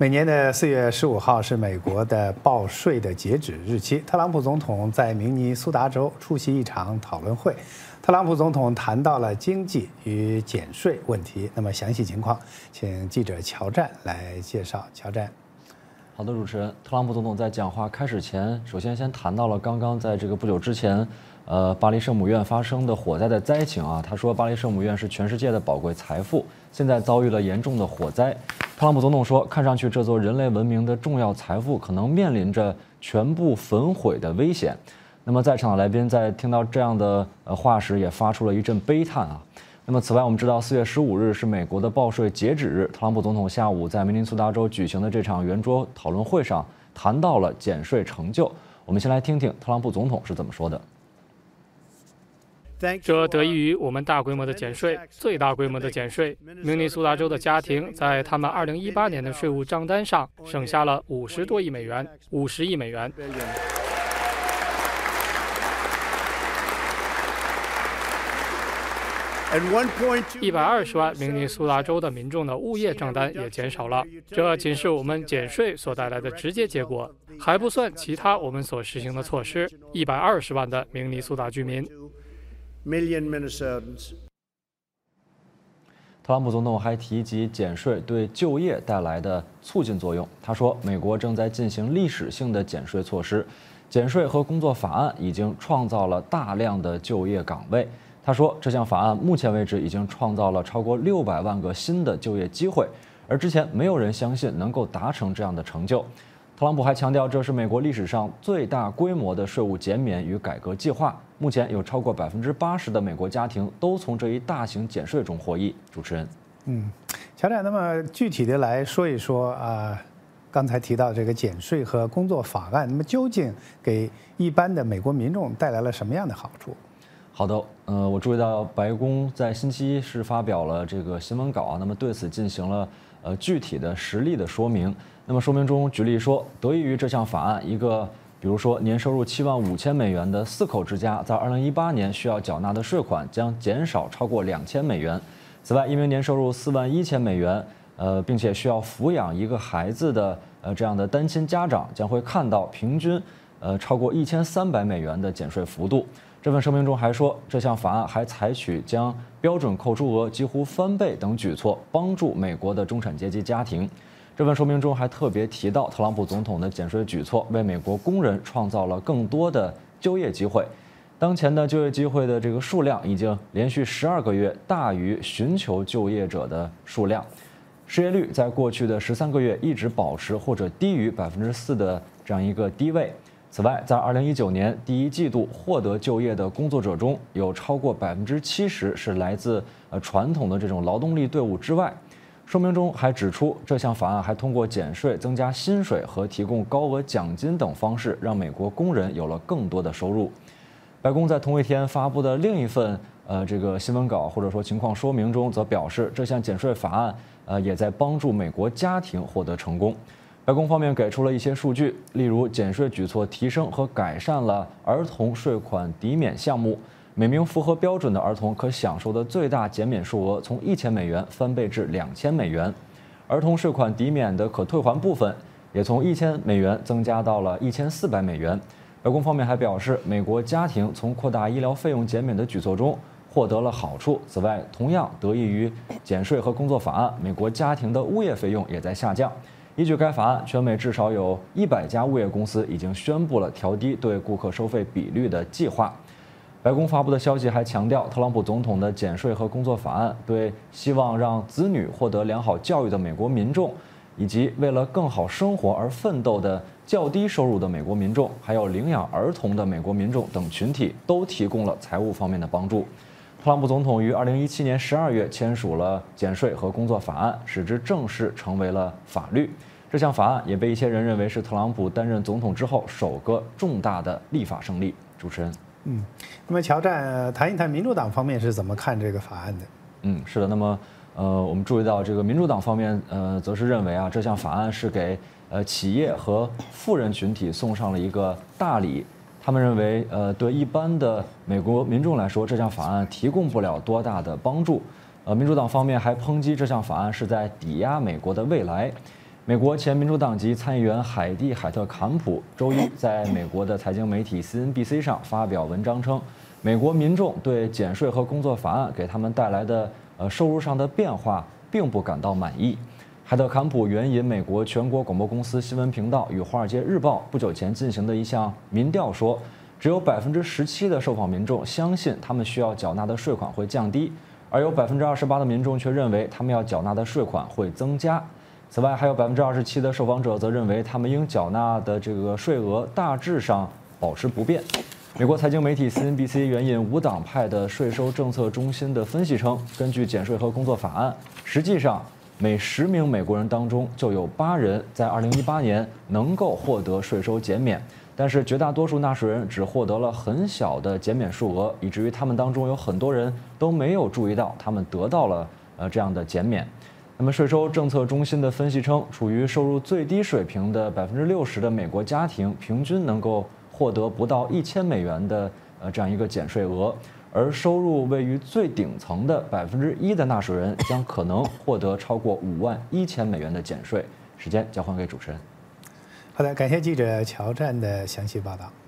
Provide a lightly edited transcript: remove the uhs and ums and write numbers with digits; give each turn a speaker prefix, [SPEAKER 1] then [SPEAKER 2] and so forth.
[SPEAKER 1] 每年的4月15号是美国的报税的截止日期。特朗普总统在明尼苏达州出席一场讨论会，特朗普总统谈到了经济与减税问题。那么详细情况，请记者乔战来介绍。乔战。
[SPEAKER 2] 好的，主持人，特朗普总统在讲话开始前，首先谈到了刚刚在这个不久之前，巴黎圣母院发生的火灾的灾情啊。他说，巴黎圣母院是全世界的宝贵财富，现在遭遇了严重的火灾。特朗普总统说，看上去这座人类文明的重要财富可能面临着全部焚毁的危险。那么，在场的来宾在听到这样的话时，也发出了一阵悲叹啊。那么，此外，我们知道4月15日是美国的报税截止日。特朗普总统下午在明尼苏达州举行的这场圆桌讨论会上，谈到了减税成就。我们先来听听特朗普总统是怎么说的。
[SPEAKER 3] 这得益于我们大规模的减税，最大规模的减税。明尼苏达州的家庭在他们2018年的税务账单上省下了50多亿美元，50亿美元。120万明尼苏达州的民众的物业账单也减少了，这仅是我们减税所带来的直接结果，还不算其他我们所实行的措施。120万的明尼苏达居民。
[SPEAKER 2] 特朗普总统还提及减税对就业带来的促进作用。他说，美国正在进行历史性的减税措施，减税和工作法案已经创造了大量的就业岗位。他说，这项法案目前为止已经创造了超过600万个新的就业机会，而之前没有人相信能够达成这样的成就。特朗普还强调，这是美国历史上最大规模的税务减免与改革计划。目前有超过80%的美国家庭都从这一大型减税中获益。主持人，
[SPEAKER 1] 乔战，那么具体的来说一说刚才提到这个减税和工作法案，那么究竟给一般的美国民众带来了什么样的好处？
[SPEAKER 2] 好的，我注意到白宫在星期一是发表了这个新闻稿啊，那么对此进行了具体的实例的说明。那么说明中举例说，得益于这项法案，一个比如说年收入75000美元的4口之家，在2018年需要缴纳的税款将减少超过2000美元。此外，一名年收入41000美元，并且需要抚养一个孩子的这样的单亲家长，将会看到平均超过1300美元的减税幅度。这份声明中还说，这项法案还采取将标准扣除额几乎翻倍等举措，帮助美国的中产阶级家庭。这份说明中还特别提到，特朗普总统的减税举措为美国工人创造了更多的就业机会。当前的就业机会的这个数量已经连续12个月大于寻求就业者的数量，失业率在过去的13个月一直保持或者低于4%的这样一个低位。此外，在2019年第一季度获得就业的工作者中，有超过70%是来自传统的这种劳动力队伍之外。说明中还指出，这项法案还通过减税、增加薪水和提供高额奖金等方式，让美国工人有了更多的收入。白宫在同一天发布的另一份这个新闻稿或者说情况说明中，则表示这项减税法案也在帮助美国家庭获得成功。白宫方面给出了一些数据，例如减税举措提升和改善了儿童税款抵免项目，每名符合标准的儿童可享受的最大减免数额从1000美元翻倍至2000美元，儿童税款抵免的可退还部分也从1000美元增加到了1400美元。白宫方面还表示，美国家庭从扩大医疗费用减免的举措中获得了好处。此外，同样得益于减税和工作法案，美国家庭的物业费用也在下降。依据该法案，全美至少有100家物业公司已经宣布了调低对顾客收费比率的计划。白宫发布的消息还强调，特朗普总统的减税和工作法案对希望让子女获得良好教育的美国民众，以及为了更好生活而奋斗的较低收入的美国民众，还有领养儿童的美国民众等群体，都提供了财务方面的帮助。特朗普总统于2017年12月签署了减税和工作法案，使之正式成为了法律。这项法案也被一些人认为是特朗普担任总统之后首个重大的立法胜利。主持人，
[SPEAKER 1] 那么乔战谈一谈民主党方面是怎么看这个法案的？
[SPEAKER 2] 是的。那么我们注意到这个民主党方面则是认为这项法案是给企业和富人群体送上了一个大礼。他们认为对一般的美国民众来说，这项法案提供不了多大的帮助。民主党方面还抨击这项法案是在抵押美国的未来。 美国前民主党籍参议员海蒂·海特坎普周一在美国的财经媒体 CNBC 上发表文章称，美国民众对减税和工作法案给他们带来的收入上的变化并不感到满意。海特坎普援引美国全国广播公司新闻频道与《华尔街日报》不久前进行的一项民调说，只有17%的受访民众相信他们需要缴纳的税款会降低，而有28%的民众却认为他们要缴纳的税款会增加。此外，还有27%的受访者则认为他们应缴纳的这个税额大致上保持不变。美国财经媒体 CNBC 援引无党派的税收政策中心的分析称，根据减税和工作法案，实际上每10名美国人当中就有8人在2018年能够获得税收减免，但是绝大多数纳税人只获得了很小的减免数额，以至于他们当中有很多人都没有注意到他们得到了这样的减免。那么，税收政策中心的分析称，处于收入最低水平的60%的美国家庭，平均能够获得不到$1000的这样一个减税额，而收入位于最顶层的1%的纳税人将可能获得超过$51000的减税。时间交还给主持人。
[SPEAKER 1] 好的，感谢记者乔战的详细报道。